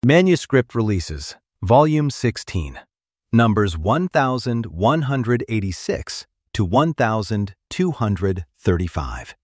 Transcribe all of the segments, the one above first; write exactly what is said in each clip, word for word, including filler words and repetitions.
Manuscript Releases, Volume sixteen, numbers one thousand one hundred eighty-six to one thousand two hundred thirty-five.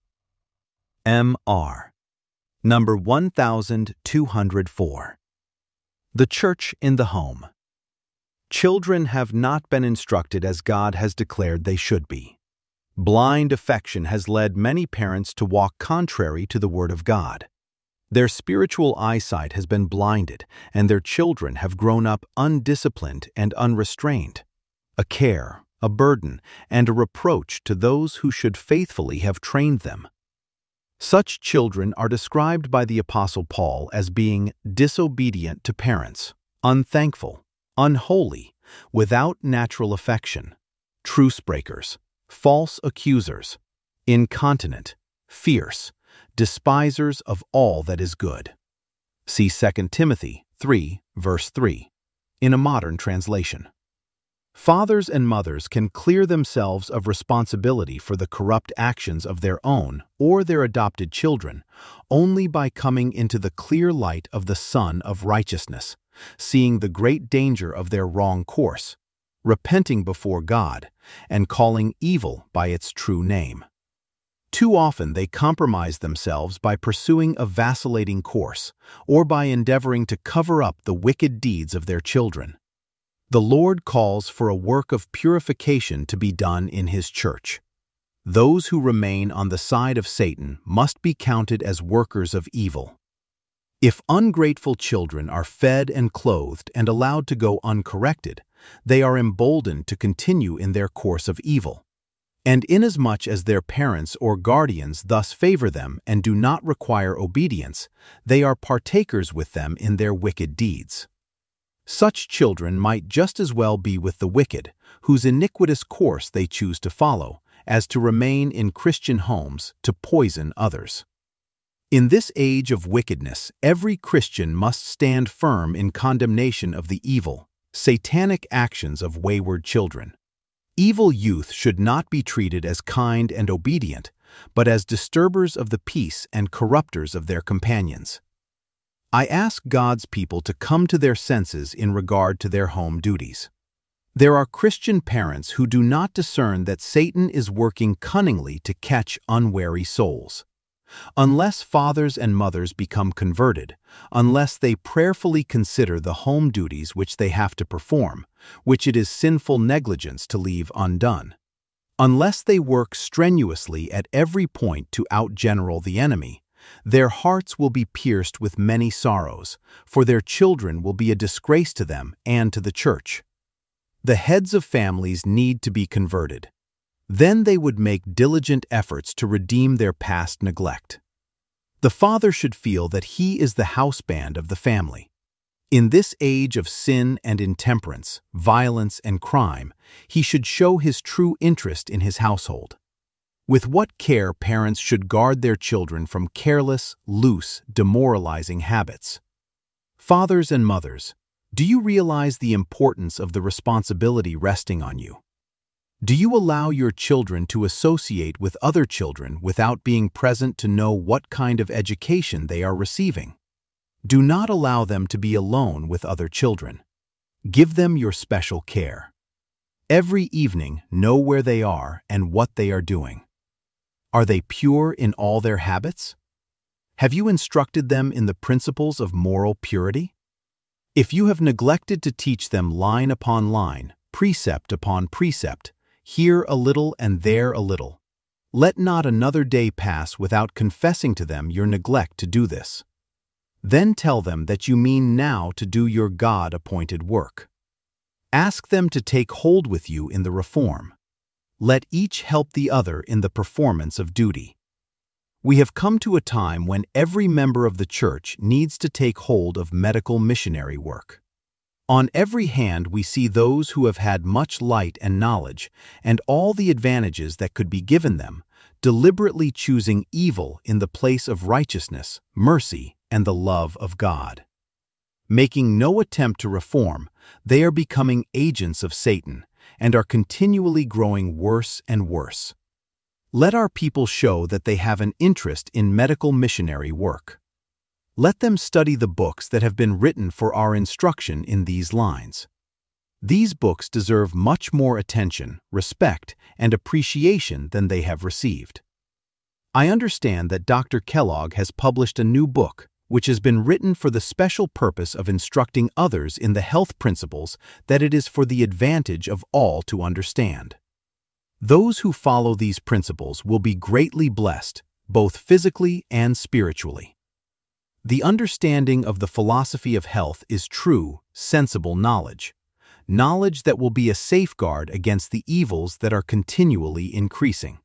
M R. Number one thousand two hundred four. The Church in the Home. Children have not been instructed as God has declared they should be. Blind affection has led many parents to walk contrary to the Word of God. Their spiritual eyesight has been blinded, and their children have grown up undisciplined and unrestrained, a care, a burden, and a reproach to those who should faithfully have trained them. Such children are described by the Apostle Paul as being disobedient to parents, unthankful, unholy, without natural affection, truce breakers, false accusers, incontinent, fierce, despisers of all that is good. See Second Timothy three, verse three, in a modern translation. Fathers and mothers can clear themselves of responsibility for the corrupt actions of their own or their adopted children only by coming into the clear light of the Sun of Righteousness, seeing the great danger of their wrong course, repenting before God, and calling evil by its true name. Too often they compromise themselves by pursuing a vacillating course or by endeavoring to cover up the wicked deeds of their children. The Lord calls for a work of purification to be done in His church. Those who remain on the side of Satan must be counted as workers of evil. If ungrateful children are fed and clothed and allowed to go uncorrected, they are emboldened to continue in their course of evil. And inasmuch as their parents or guardians thus favor them and do not require obedience, they are partakers with them in their wicked deeds. Such children might just as well be with the wicked, whose iniquitous course they choose to follow, as to remain in Christian homes to poison others. In this age of wickedness, every Christian must stand firm in condemnation of the evil, satanic actions of wayward children. Evil youth should not be treated as kind and obedient, but as disturbers of the peace and corrupters of their companions. I ask God's people to come to their senses in regard to their home duties. There are Christian parents who do not discern that Satan is working cunningly to catch unwary souls. Unless fathers and mothers become converted, unless they prayerfully consider the home duties which they have to perform, which it is sinful negligence to leave undone, unless they work strenuously at every point to outgeneral the enemy, their hearts will be pierced with many sorrows, for their children will be a disgrace to them and to the church. The heads of families need to be converted. Then they would make diligent efforts to redeem their past neglect. The father should feel that he is the houseband of the family. In this age of sin and intemperance, violence and crime, he should show his true interest in his household. With what care parents should guard their children from careless, loose, demoralizing habits. Fathers and mothers, do you realize the importance of the responsibility resting on you? Do you allow your children to associate with other children without being present to know what kind of education they are receiving? Do not allow them to be alone with other children. Give them your special care. Every evening, know where they are and what they are doing. Are they pure in all their habits? Have you instructed them in the principles of moral purity? If you have neglected to teach them line upon line, precept upon precept, here a little and there a little, let not another day pass without confessing to them your neglect to do this. Then tell them that you mean now to do your God-appointed work. Ask them to take hold with you in the reform. Let each help the other in the performance of duty. We have come to a time when every member of the church needs to take hold of medical missionary work. On every hand we see those who have had much light and knowledge, and all the advantages that could be given them, deliberately choosing evil in the place of righteousness, mercy, and the love of God. Making no attempt to reform, they are becoming agents of Satan, and are continually growing worse and worse. Let our people show that they have an interest in medical missionary work. Let them study the books that have been written for our instruction in these lines. These books deserve much more attention, respect, and appreciation than they have received. I understand that Doctor Kellogg has published a new book, which has been written for the special purpose of instructing others in the health principles that it is for the advantage of all to understand. Those who follow these principles will be greatly blessed, both physically and spiritually. The understanding of the philosophy of health is true, sensible knowledge, knowledge that will be a safeguard against the evils that are continually increasing.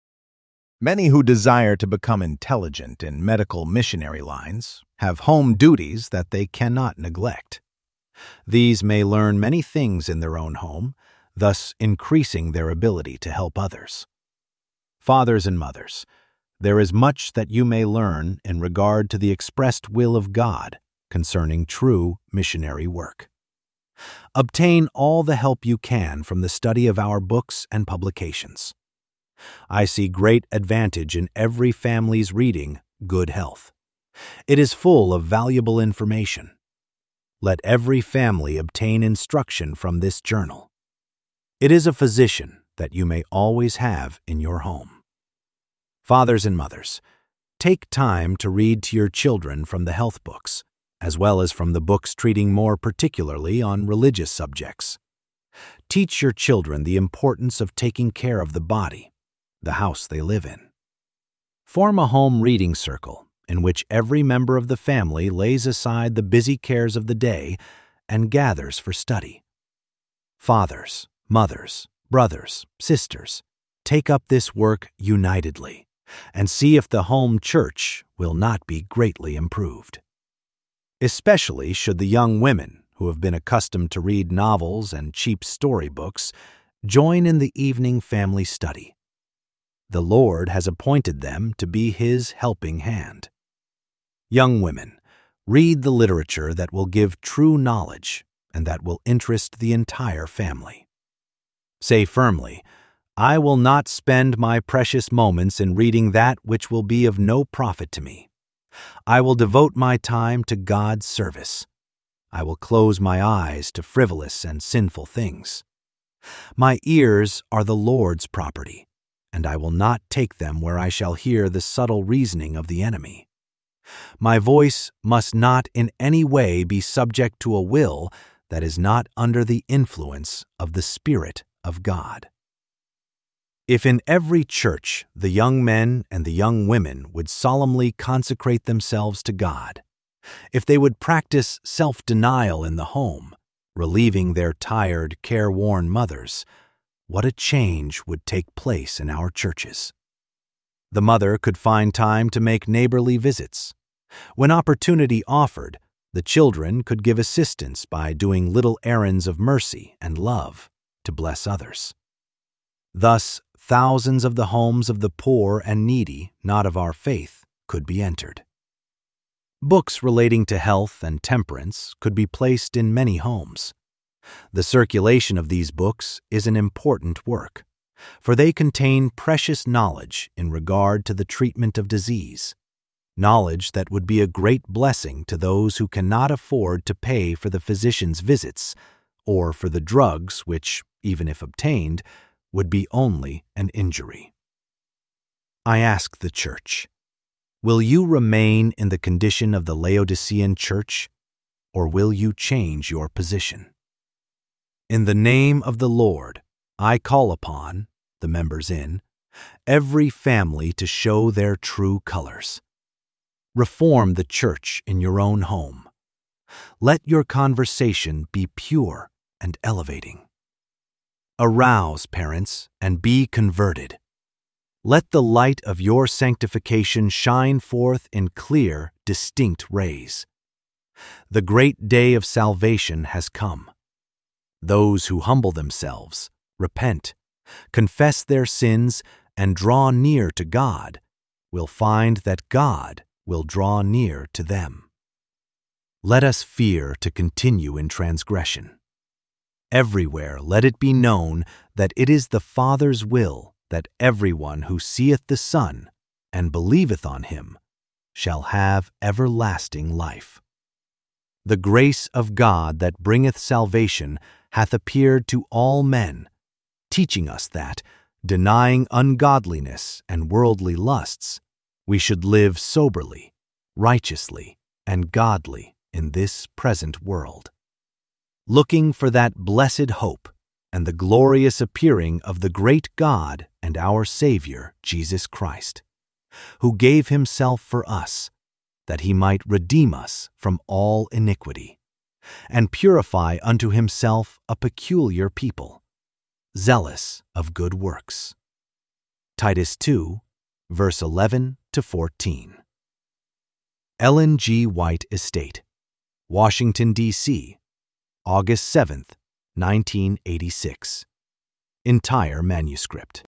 Many who desire to become intelligent in medical missionary lines have home duties that they cannot neglect. These may learn many things in their own home, thus increasing their ability to help others. Fathers and mothers, there is much that you may learn in regard to the expressed will of God concerning true missionary work. Obtain all the help you can from the study of our books and publications. I see great advantage in every family's reading Good Health. It is full of valuable information. Let every family obtain instruction from this journal. It is a physician that you may always have in your home. Fathers and mothers, take time to read to your children from the health books, as well as from the books treating more particularly on religious subjects. Teach your children the importance of taking care of the body, the house they live in. Form a home reading circle in which every member of the family lays aside the busy cares of the day and gathers for study. Fathers, mothers, brothers, sisters, take up this work unitedly and see if the home church will not be greatly improved. Especially should the young women who have been accustomed to read novels and cheap storybooks join in the evening family study. The Lord has appointed them to be His helping hand. Young women, read the literature that will give true knowledge and that will interest the entire family. Say firmly, I will not spend my precious moments in reading that which will be of no profit to me. I will devote my time to God's service. I will close my eyes to frivolous and sinful things. My ears are the Lord's property, and I will not take them where I shall hear the subtle reasoning of the enemy. My voice must not in any way be subject to a will that is not under the influence of the Spirit of God. If in every church the young men and the young women would solemnly consecrate themselves to God, if they would practice self-denial in the home, relieving their tired, careworn mothers, what a change would take place in our churches. The mother could find time to make neighborly visits. When opportunity offered, the children could give assistance by doing little errands of mercy and love to bless others. Thus, thousands of the homes of the poor and needy, not of our faith, could be entered. Books relating to health and temperance could be placed in many homes. The circulation of these books is an important work, for they contain precious knowledge in regard to the treatment of disease, knowledge that would be a great blessing to those who cannot afford to pay for the physician's visits or for the drugs which, even if obtained, would be only an injury. I ask the church, will you remain in the condition of the Laodicean church, or will you change your position? In the name of the Lord, I call upon, the members in, every family to show their true colors. Reform the church in your own home. Let your conversation be pure and elevating. Arouse, parents, and be converted. Let the light of your sanctification shine forth in clear, distinct rays. The great day of salvation has come. Those who humble themselves, repent, confess their sins, and draw near to God will find that God will draw near to them. Let us fear to continue in transgression. Everywhere let it be known that it is the Father's will that everyone who seeth the Son and believeth on him shall have everlasting life. The grace of God that bringeth salvation hath appeared to all men, teaching us that, denying ungodliness and worldly lusts, we should live soberly, righteously, and godly in this present world, looking for that blessed hope and the glorious appearing of the great God and our Savior, Jesus Christ, who gave himself for us, that he might redeem us from all iniquity, and purify unto himself a peculiar people, zealous of good works. Titus two, verse eleven to fourteen. Ellen G. White Estate, Washington, D C, August seventh, nineteen eighty-six. Entire manuscript.